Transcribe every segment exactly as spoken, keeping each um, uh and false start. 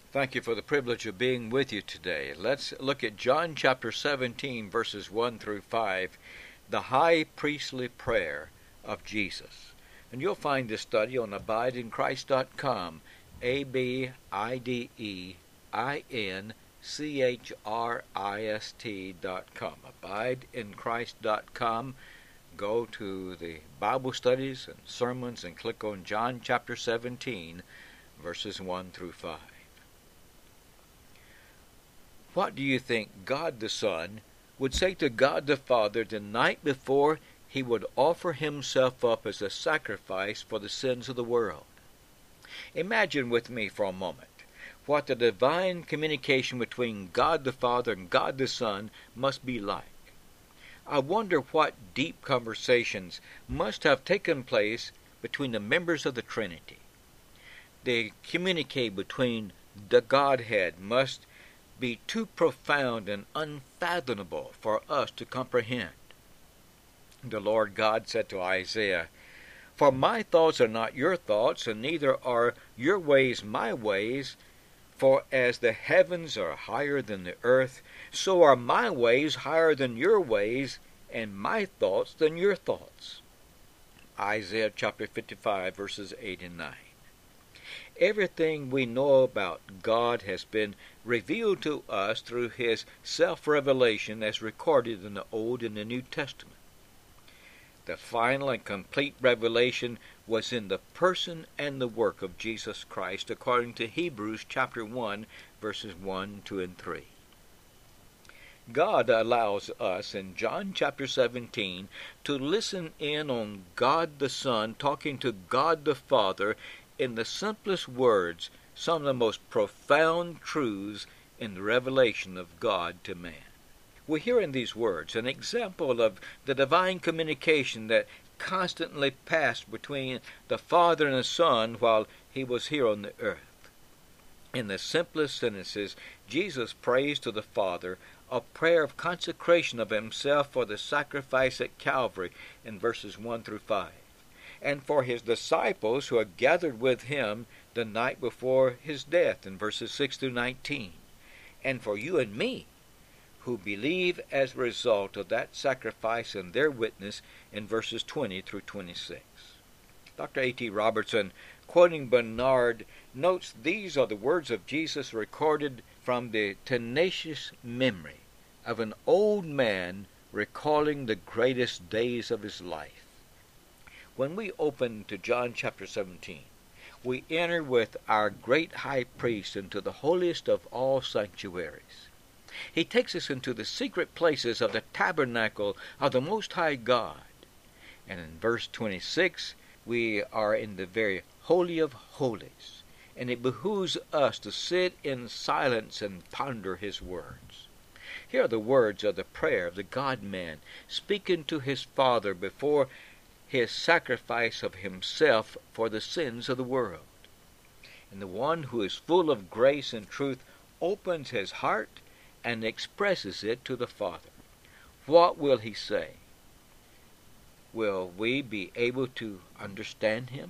Thank you for the privilege of being with you today. Let's look at John chapter seventeen, verses one through five, the high priestly prayer of Jesus. And you'll find this study on abide in christ dot com, A B I D E I N C H R I S T dot com. abide in christ dot com. Go to the Bible studies and sermons and click on John chapter seventeen, verses one through five. What do you think God the Son would say to God the Father the night before he would offer himself up as a sacrifice for the sins of the world? Imagine with me for a moment what the divine communication between God the Father and God the Son must be like. I wonder what deep conversations must have taken place between the members of the Trinity. The communique between the Godhead must be too profound and unfathomable for us to comprehend. The Lord God said to Isaiah, "For my thoughts are not your thoughts, and neither are your ways my ways. For as the heavens are higher than the earth, so are my ways higher than your ways, and my thoughts than your thoughts." Isaiah chapter fifty-five, verses eight and nine. Everything we know about God has been revealed to us through his self-revelation as recorded in the Old and the New Testament. The final and complete revelation was in the person and the work of Jesus Christ, according to Hebrews chapter one, verses one, two, and three. God allows us in John chapter seventeen to listen in on God the Son talking to God the Father in the simplest words, some of the most profound truths in the revelation of God to man. We hear in these words an example of the divine communication that constantly passed between the Father and the Son while he was here on the earth. In the simplest sentences, Jesus prays to the Father a prayer of consecration of himself for the sacrifice at Calvary in verses one through five. And for his disciples who are gathered with him the night before his death in verses six through nineteen, and for you and me who believe as a result of that sacrifice and their witness in verses twenty through twenty-six. Doctor A T Robertson, quoting Bernard, notes these are the words of Jesus recorded from the tenacious memory of an old man recalling the greatest days of his life. When we open to John chapter seventeen, we enter with our great high priest into the holiest of all sanctuaries. He takes us into the secret places of the tabernacle of the Most High God. And in verse twenty-six, we are in the very holy of holies, and it behooves us to sit in silence and ponder his words. Here are the words of the prayer of the God-man speaking to his Father before his sacrifice of himself for the sins of the world. And the one who is full of grace and truth opens his heart and expresses it to the Father. What will he say? Will we be able to understand him?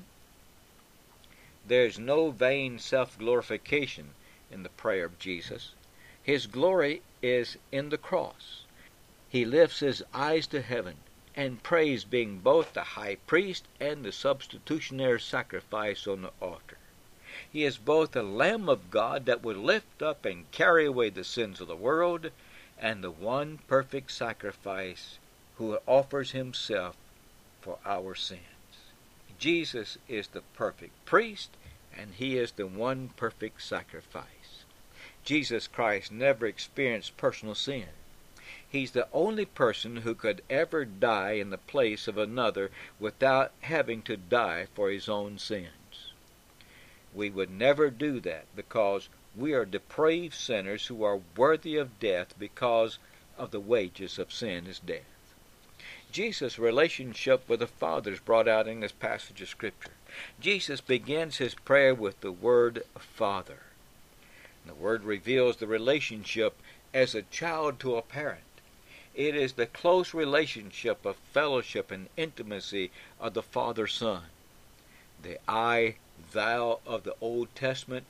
There is no vain self-glorification in the prayer of Jesus. His glory is in the cross. He lifts his eyes to heaven and prays, being both the high priest and the substitutionary sacrifice on the altar. He is both the Lamb of God that will lift up and carry away the sins of the world, and the one perfect sacrifice who offers himself for our sins. Jesus is the perfect priest, and he is the one perfect sacrifice. Jesus Christ never experienced personal sin. He's the only person who could ever die in the place of another without having to die for his own sins. We would never do that because we are depraved sinners who are worthy of death because of the wages of sin is death. Jesus' relationship with the Father is brought out in this passage of Scripture. Jesus begins his prayer with the word Father. The word reveals the relationship as a child to a parent. It is the close relationship of fellowship and intimacy of the Father-Son. The I, thou of the Old Testament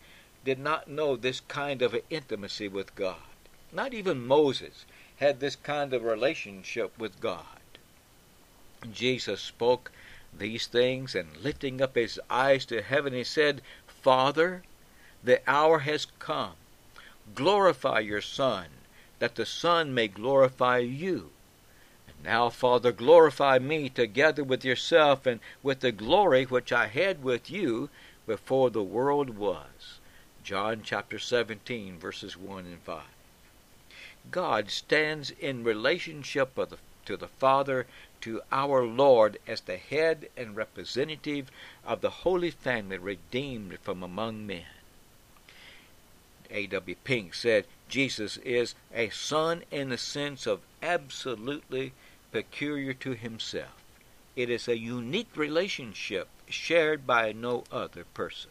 did not know this kind of intimacy with God. Not even Moses had this kind of relationship with God. Jesus spoke these things, and lifting up his eyes to heaven, he said, Father, the hour has come. Glorify your Son, that the Son may glorify you. And now, Father, glorify me together with yourself and with the glory which I had with you before the world was. John chapter seventeen, verses one and five. God stands in relationship with the, to the Father, to our Lord, as the head and representative of the Holy Family redeemed from among men. A W Pink said, Jesus is a son in the sense of absolutely peculiar to himself. It is a unique relationship shared by no other person.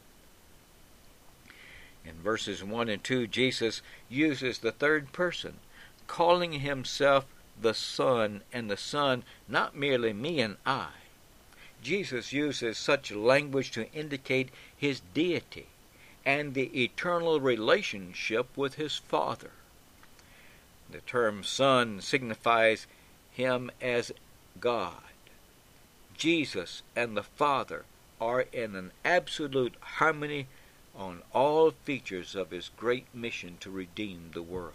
In verses one and two, Jesus uses the third person, calling himself the Son, and the Son not merely me and I. Jesus uses such language to indicate his deity and the eternal relationship with his Father. The term Son signifies him as God. Jesus and the Father are in an absolute harmony on all features of his great mission to redeem the world.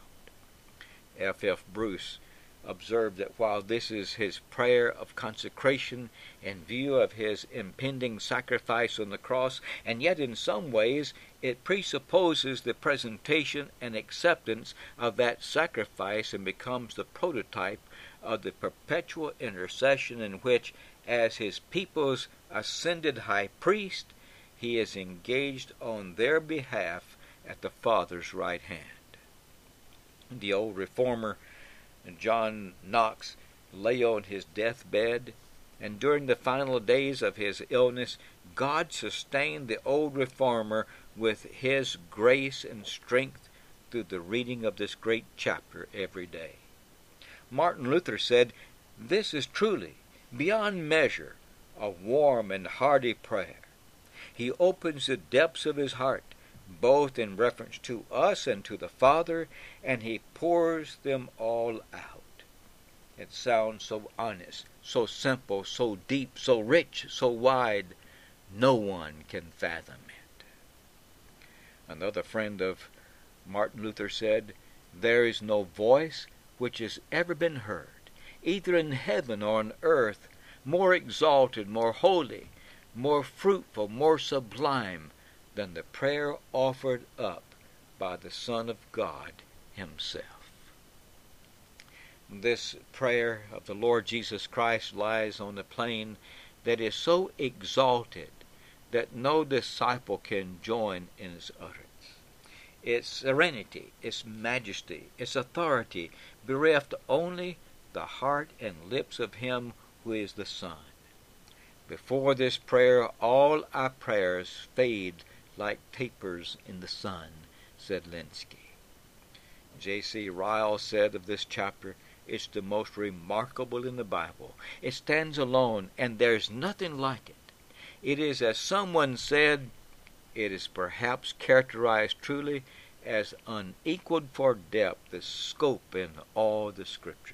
F F Bruce observed that while this is his prayer of consecration in view of his impending sacrifice on the cross, and yet in some ways it presupposes the presentation and acceptance of that sacrifice and becomes the prototype of the perpetual intercession in which, as his people's ascended high priest, he is engaged on their behalf at the Father's right hand. The old reformer John Knox lay on his deathbed, and during the final days of his illness, God sustained the old reformer with his grace and strength through the reading of this great chapter every day. Martin Luther said, "This is truly, beyond measure, a warm and hearty prayer. He opens the depths of his heart, both in reference to us and to the Father, and he pours them all out." It sounds so honest, so simple, so deep, so rich, so wide, no one can fathom it. Another friend of Martin Luther said, "There is no voice which has ever been heard, either in heaven or on earth, more exalted, more holy, more fruitful, more sublime than the prayer offered up by the Son of God himself." This prayer of the Lord Jesus Christ lies on a plane that is so exalted that no disciple can join in its utterance. Its serenity, its majesty, its authority bereft only the heart and lips of him who is the Son. Before this prayer, all our prayers fade like tapers in the sun, said Lenski. J C Ryle said of this chapter, "It's the most remarkable in the Bible. It stands alone, and there's nothing like it. It is, as someone said, it is perhaps characterized truly as unequaled for depth, the scope in all the Scriptures."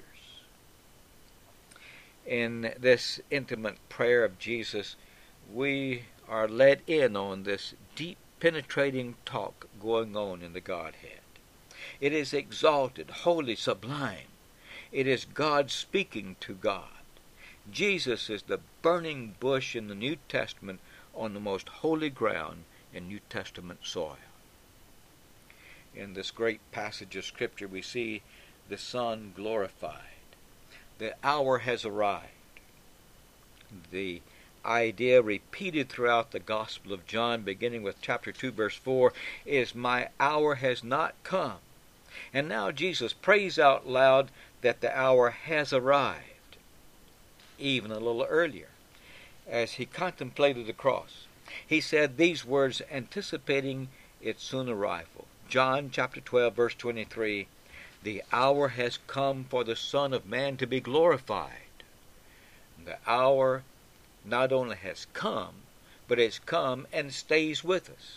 In this intimate prayer of Jesus, we are led in on this deep penetrating talk going on in the Godhead. It is exalted, holy, sublime. It is God speaking to God. Jesus is the burning bush in the New Testament on the most holy ground in New Testament soil. In this great passage of Scripture, we see the Son glorified. The hour has arrived. The idea repeated throughout the Gospel of John, beginning with chapter two, verse four, is, "My hour has not come." And now Jesus prays out loud that the hour has arrived. Even a little earlier, as he contemplated the cross, he said these words anticipating its soon arrival. John chapter twelve, verse twenty-three, "The hour has come for the Son of Man to be glorified." The hour not only has come, but it's come and stays with us.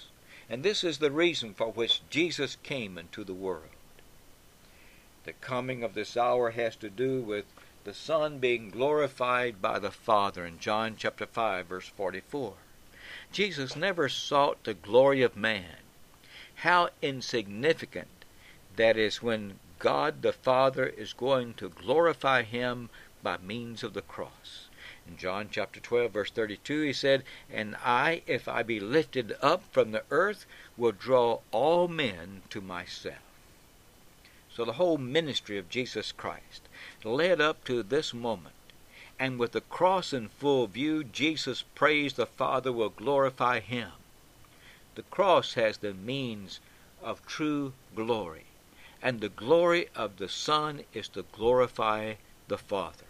And this is the reason for which Jesus came into the world. The coming of this hour has to do with the Son being glorified by the Father in John chapter five, verse forty-four. Jesus never sought the glory of man. How insignificant that is when God the Father is going to glorify him by means of the cross. In John chapter twelve, verse thirty-two, he said, "And I, if I be lifted up from the earth, will draw all men to myself." So the whole ministry of Jesus Christ led up to this moment. And with the cross in full view, Jesus prays the Father will glorify him. The cross has the means of true glory. And the glory of the Son is to glorify the Father.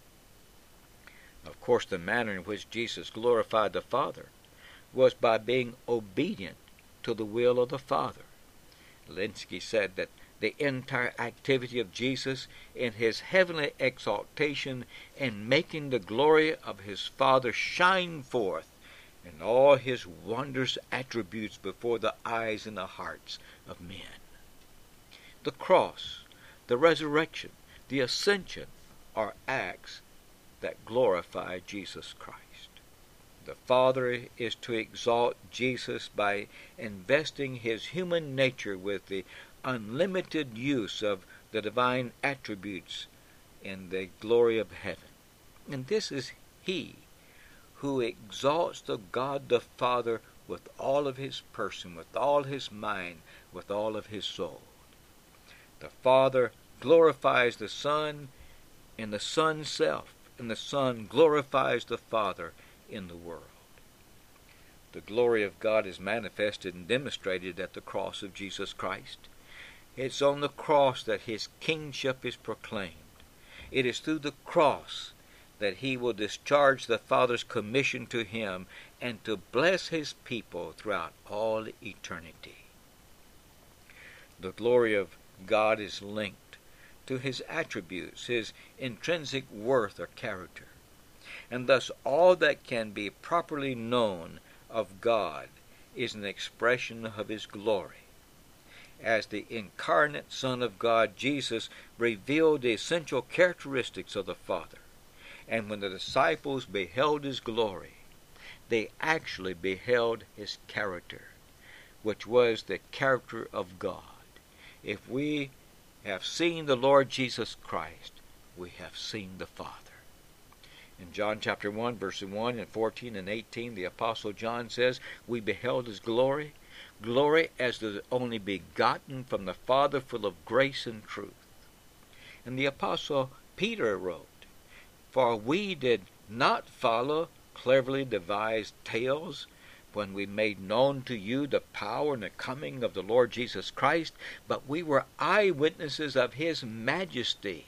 Of course, the manner in which Jesus glorified the Father was by being obedient to the will of the Father. Lenski said that the entire activity of Jesus in his heavenly exaltation and making the glory of his Father shine forth in all his wondrous attributes before the eyes and the hearts of men. The cross, the resurrection, the ascension are acts that glorify Jesus Christ. The Father is to exalt Jesus by investing his human nature with the unlimited use of the divine attributes in the glory of heaven. And this is he who exalts the God the Father with all of his person, with all his mind, with all of his soul. The Father glorifies the Son in the Son's self, and the Son glorifies the Father in the world. The glory of God is manifested and demonstrated at the cross of Jesus Christ. It's on the cross that his kingship is proclaimed. It is through the cross that he will discharge the Father's commission to him and to bless his people throughout all eternity. The glory of God is linked to his attributes, his intrinsic worth or character. And thus all that can be properly known of God is an expression of his glory. As the incarnate Son of God, Jesus revealed the essential characteristics of the Father. And when the disciples beheld his glory, they actually beheld his character, which was the character of God. If we have seen the Lord Jesus Christ, we have seen the Father. In John chapter one, verses one and fourteen and eighteen, the Apostle John says, "We beheld his glory, glory as the only begotten from the Father, full of grace and truth." And the Apostle Peter wrote, "For we did not follow cleverly devised tales when we made known to you the power and the coming of the Lord Jesus Christ, but we were eyewitnesses of his majesty.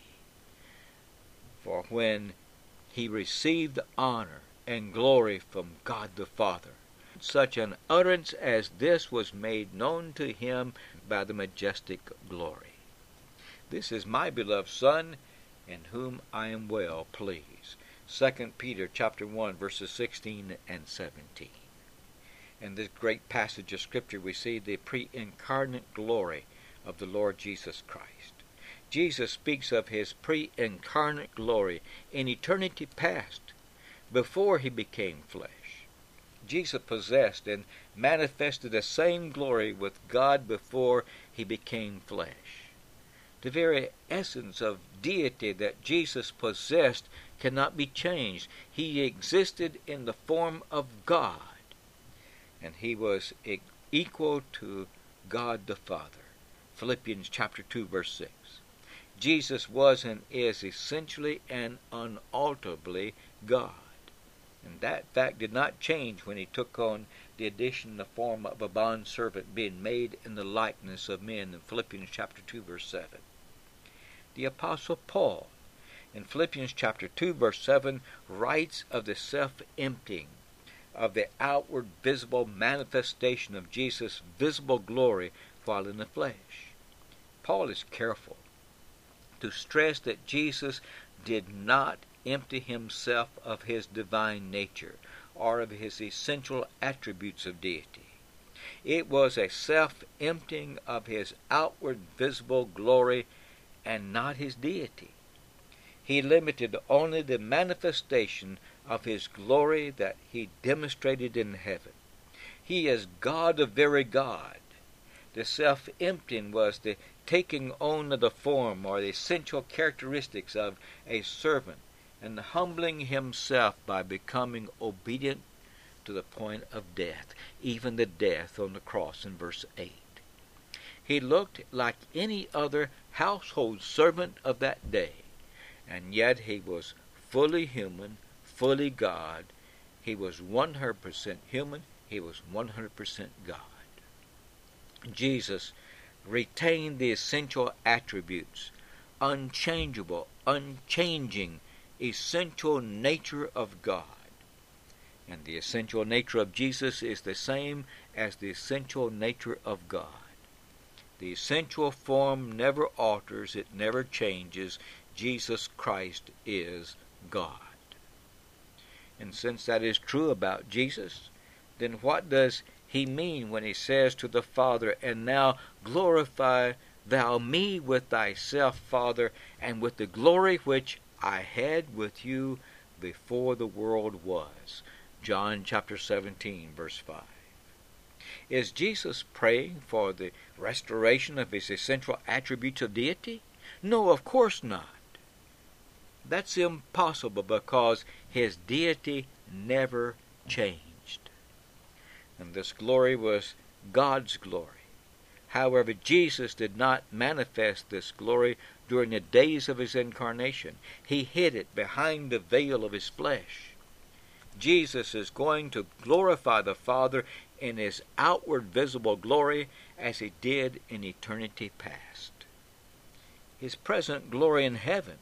For when he received honor and glory from God the Father, such an utterance as this was made known to him by the majestic glory. This is my beloved Son, in whom I am well pleased." Second Peter chapter one, verses sixteen and seventeen. In this great passage of Scripture we see the pre-incarnate glory of the Lord Jesus Christ. Jesus speaks of his pre-incarnate glory in eternity past, before he became flesh. Jesus possessed and manifested the same glory with God before he became flesh. The very essence of deity that Jesus possessed cannot be changed. He existed in the form of God, and he was equal to God the Father. Philippians chapter two, verse six. Jesus was and is essentially and unalterably God. And that fact did not change when he took on the addition in the form of a bondservant, being made in the likeness of men in Philippians chapter two, verse seven. The Apostle Paul, in Philippians chapter two, verse seven, writes of the self-emptying, of the outward visible manifestation of Jesus' visible glory while in the flesh. Paul is careful to stress that Jesus did not empty himself of his divine nature or of his essential attributes of deity. It was a self-emptying of his outward visible glory and not his deity. He limited only the manifestation of his glory that he demonstrated in heaven. He is God of very God. The self-emptying was the taking on of the form or the essential characteristics of a servant and humbling himself by becoming obedient to the point of death, even the death on the cross in verse eight. He looked like any other household servant of that day, and yet he was fully human, fully God. He was one hundred percent human. He was one hundred percent God. Jesus retained the essential attributes, unchangeable, unchanging, essential nature of God. And the essential nature of Jesus is the same as the essential nature of God. The essential form never alters, it never changes. Jesus Christ is God. And since that is true about Jesus, then what does he mean when he says to the Father, "And now glorify thou me with thyself, Father, and with the glory which I had with you before the world was"? John chapter seventeen, verse five. Is Jesus praying for the restoration of his essential attributes of deity? No, of course not. That's impossible because his deity never changed. And this glory was God's glory. However, Jesus did not manifest this glory during the days of his incarnation. He hid it behind the veil of his flesh. Jesus is going to glorify the Father in his outward visible glory as he did in eternity past. His present glory in heaven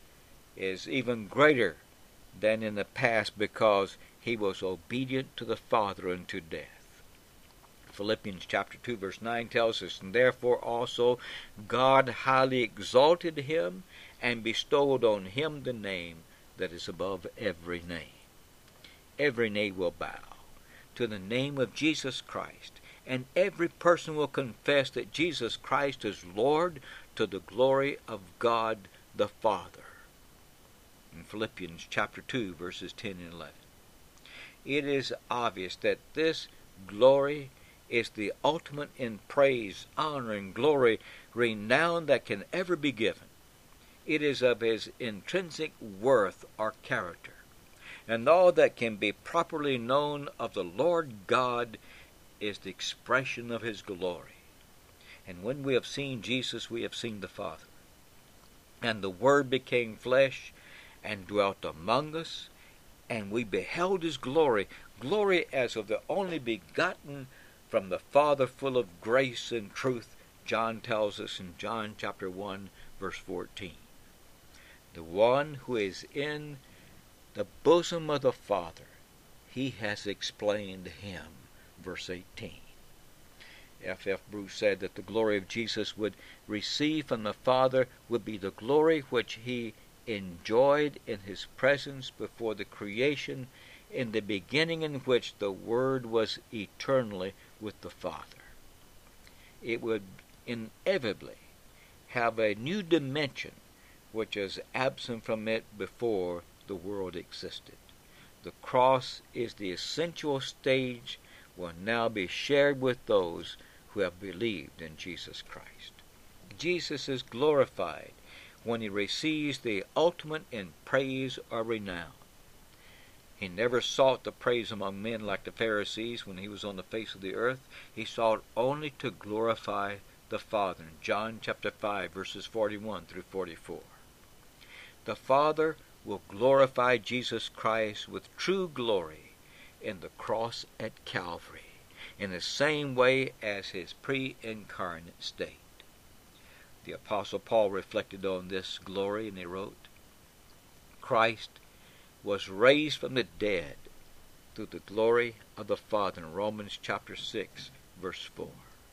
is even greater than in the past because he was obedient to the Father unto death. Philippians chapter two verse nine tells us, "And therefore also God highly exalted him and bestowed on him the name that is above every name." Every knee will bow to the name of Jesus Christ, and every person will confess that Jesus Christ is Lord to the glory of God the Father. In Philippians chapter two verses ten and eleven. It is obvious that this glory is the ultimate in praise, honor, and glory, renown that can ever be given. It is of his intrinsic worth or character. And all that can be properly known of the Lord God is the expression of his glory. And when we have seen Jesus, we have seen the Father. And the Word became flesh and dwelt among us, and we beheld his glory, glory as of the only begotten from the Father, full of grace and truth, John tells us in John chapter one, verse fourteen. The one who is in the bosom of the Father, he has explained him, verse eighteen. F F Bruce said that the glory of Jesus would receive from the Father would be the glory which he enjoyed in his presence before the creation, in the beginning in which the Word was eternally with the Father. It would inevitably have a new dimension which is absent from it before the world existed. The cross is the essential stage, will now be shared with those who have believed in Jesus Christ. Jesus is glorified when he receives the ultimate in praise or renown. He never sought the praise among men like the Pharisees when he was on the face of the earth. He sought only to glorify the Father. In John chapter five, verses forty-one through forty-four. The Father will glorify Jesus Christ with true glory in the cross at Calvary, in the same way as his pre-incarnate state. The Apostle Paul reflected on this glory, and he wrote, "Christ was raised from the dead through the glory of the Father," in Romans chapter six, verse four.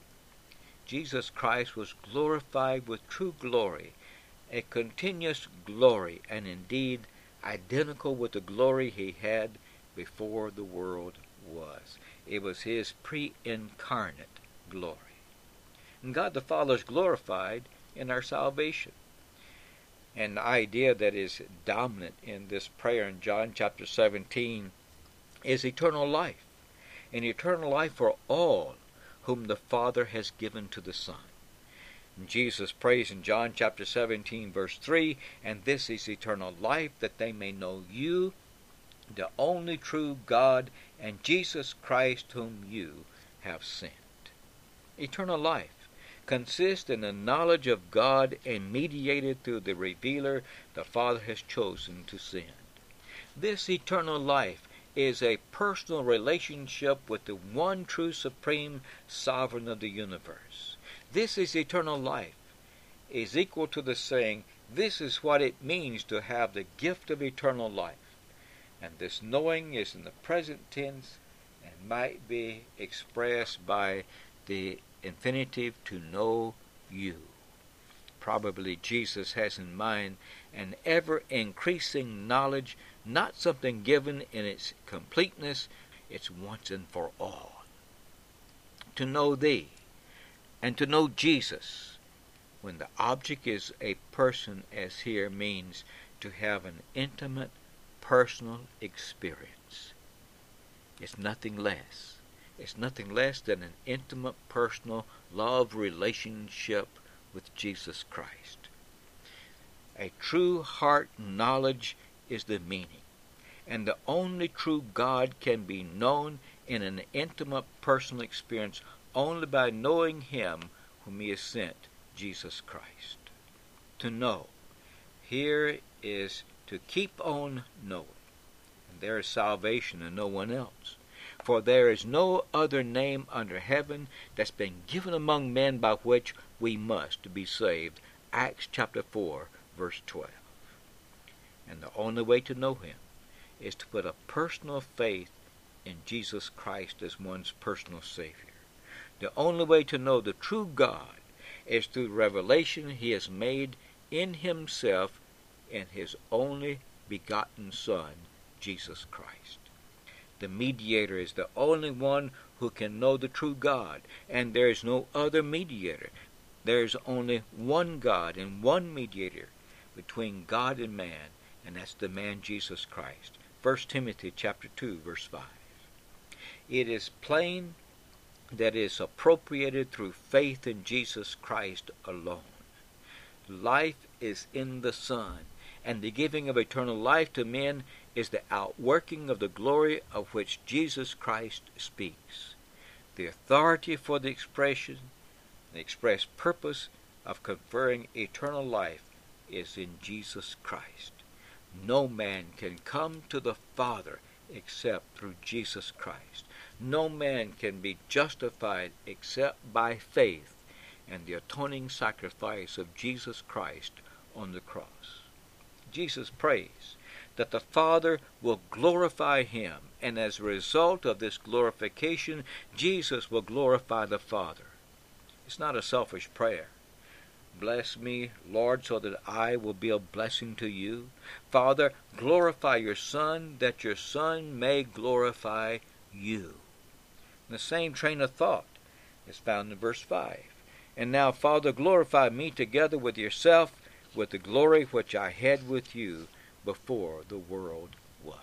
Jesus Christ was glorified with true glory, a continuous glory, and indeed identical with the glory he had before the world was. It was his pre-incarnate glory. And God the Father is glorified in our salvation. And the idea that is dominant in this prayer in John chapter seventeen is eternal life. An eternal life for all whom the Father has given to the Son. And Jesus prays in John chapter seventeen verse three, and this is eternal life, that they may know you, the only true God, and Jesus Christ whom you have sent. Eternal life consists in the knowledge of God and mediated through the revealer the Father has chosen to send. This eternal life is a personal relationship with the one true supreme sovereign of the universe. This is eternal life is equal to the saying, this is what it means to have the gift of eternal life. And this knowing is in the present tense and might be expressed by the infinitive, to know you. Probably Jesus has in mind an ever-increasing knowledge, not something given in its completeness, it's once and for all. To know thee, and to know Jesus, when the object is a person, as here, means to have an intimate, personal experience. It's nothing less. It's nothing less than an intimate, personal love relationship with Jesus Christ. A true heart knowledge is the meaning, and the only true God can be known in an intimate, personal experience only by knowing Him whom He has sent, Jesus Christ. To know, here is to keep on knowing, and there is salvation in no one else. For there is no other name under heaven that's been given among men by which we must be saved. Acts chapter four, verse twelve. And the only way to know Him is to put a personal faith in Jesus Christ as one's personal Savior. The only way to know the true God is through revelation He has made in Himself in His only begotten Son, Jesus Christ. The mediator is the only one who can know the true God, and there is no other mediator. There is only one God and one mediator between God and man, and that's the man Jesus Christ. First Timothy chapter two, verse five. It is plain that is appropriated through faith in Jesus Christ alone. Life is in the Son, and the giving of eternal life to men is the outworking of the glory of which Jesus Christ speaks. The authority for the expression, the express purpose of conferring eternal life is in Jesus Christ. No man can come to the Father except through Jesus Christ. No man can be justified except by faith and the atoning sacrifice of Jesus Christ on the cross. Jesus prays that the Father will glorify Him, and as a result of this glorification, Jesus will glorify the Father. It's not a selfish prayer. Bless me, Lord, so that I will be a blessing to you. Father, glorify your Son, that your Son may glorify you. The same train of thought is found in verse five. And now, Father, glorify me together with yourself, with the glory which I had with you before the world was.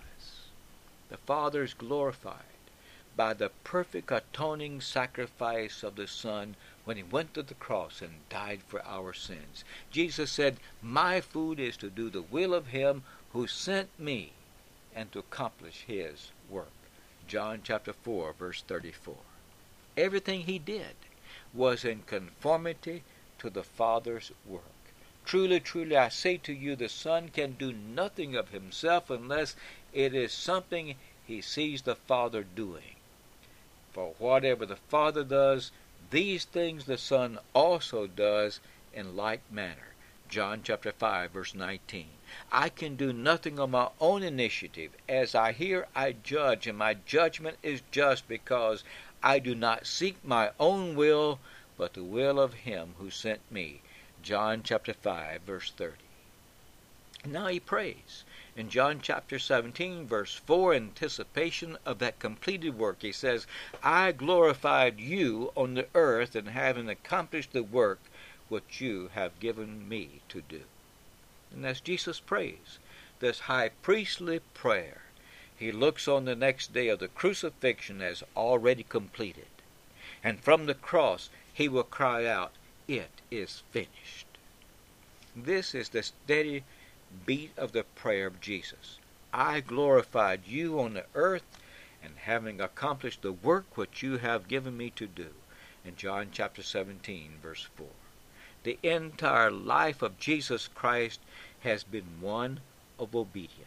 The Father is glorified by the perfect atoning sacrifice of the Son when He went to the cross and died for our sins. Jesus said, my food is to do the will of Him who sent me and to accomplish His work. John chapter four, verse thirty-four. Everything He did was in conformity to the Father's work. Truly, truly, I say to you, the Son can do nothing of Himself unless it is something He sees the Father doing. For whatever the Father does, these things the Son also does in like manner. John chapter five, verse nineteen. I can do nothing on my own initiative. As I hear, I judge, and my judgment is just, because I do not seek my own will, but the will of Him who sent me. John chapter five, verse thirty. Now He prays In John chapter seventeen, verse four, in anticipation of that completed work, he says, I glorified you on the earth, and having accomplished the work which you have given me to do. And as Jesus prays this high priestly prayer, he looks on the next day of the crucifixion as already completed. And from the cross he will cry out, it is finished. This is the steady beat of the prayer of Jesus. I glorified you on the earth, and having accomplished the work which you have given me to do. In John chapter seventeen, verse four. The entire life of Jesus Christ has been one of obedience.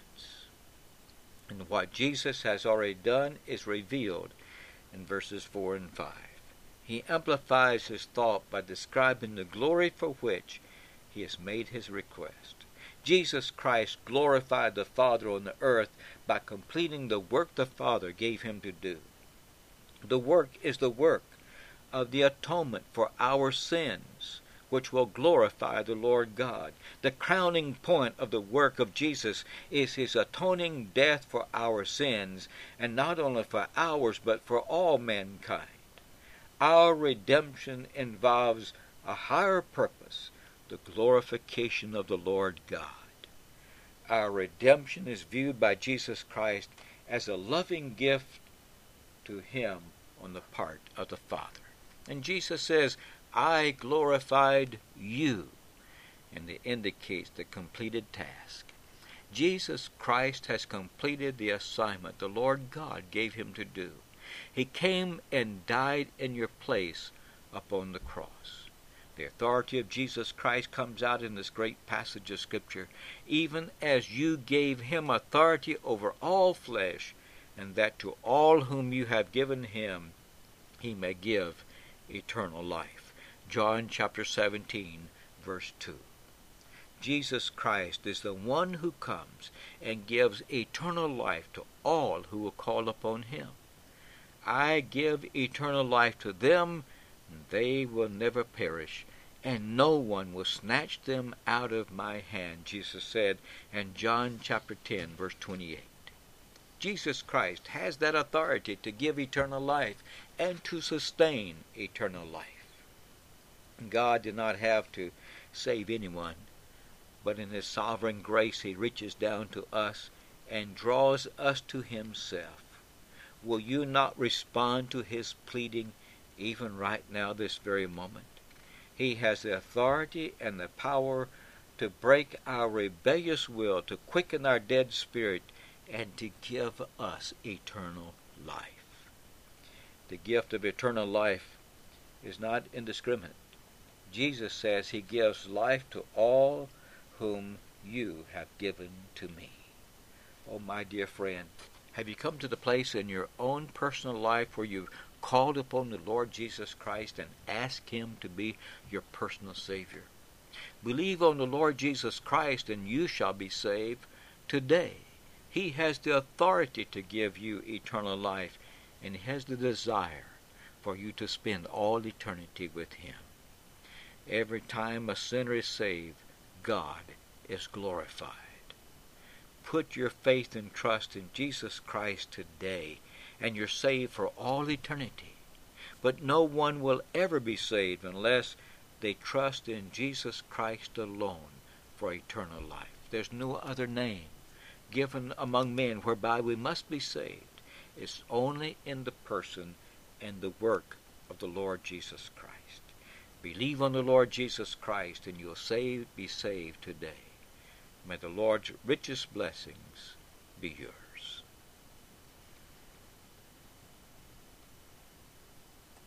And what Jesus has already done is revealed in verses four and five. He amplifies his thought by describing the glory for which he has made his request. Jesus Christ glorified the Father on the earth by completing the work the Father gave him to do. The work is the work of the atonement for our sins, which will glorify the Lord God. The crowning point of the work of Jesus is his atoning death for our sins, and not only for ours, but for all mankind. Our redemption involves a higher purpose, the glorification of the Lord God. Our redemption is viewed by Jesus Christ as a loving gift to him on the part of the Father. And Jesus says, I glorified you, and it indicates the completed task. Jesus Christ has completed the assignment the Lord God gave him to do. He came and died in your place upon the cross. The authority of Jesus Christ comes out in this great passage of Scripture, even as you gave him authority over all flesh, and that to all whom you have given him, he may give eternal life. John chapter seventeen, verse two. Jesus Christ is the one who comes and gives eternal life to all who will call upon him. I give eternal life to them, and they will never perish, and no one will snatch them out of my hand, Jesus said in John chapter ten, verse twenty-eight. Jesus Christ has that authority to give eternal life and to sustain eternal life. God did not have to save anyone, but in his sovereign grace he reaches down to us and draws us to himself. Will you not respond to his pleading even right now, this very moment? He has the authority and the power to break our rebellious will, to quicken our dead spirit, and to give us eternal life. The gift of eternal life is not indiscriminate. Jesus says he gives life to all whom you have given to me. Oh, my dear friend, have you come to the place in your own personal life where you've called upon the Lord Jesus Christ and asked him to be your personal Savior? Believe on the Lord Jesus Christ and you shall be saved today. He has the authority to give you eternal life, and he has the desire for you to spend all eternity with him. Every time a sinner is saved, God is glorified. Put your faith and trust in Jesus Christ today, and you're saved for all eternity. But no one will ever be saved unless they trust in Jesus Christ alone for eternal life. There's no other name given among men whereby we must be saved. It's only in the person and the work of the Lord Jesus Christ. Believe on the Lord Jesus Christ and you'll save, be saved today. May the Lord's richest blessings be yours.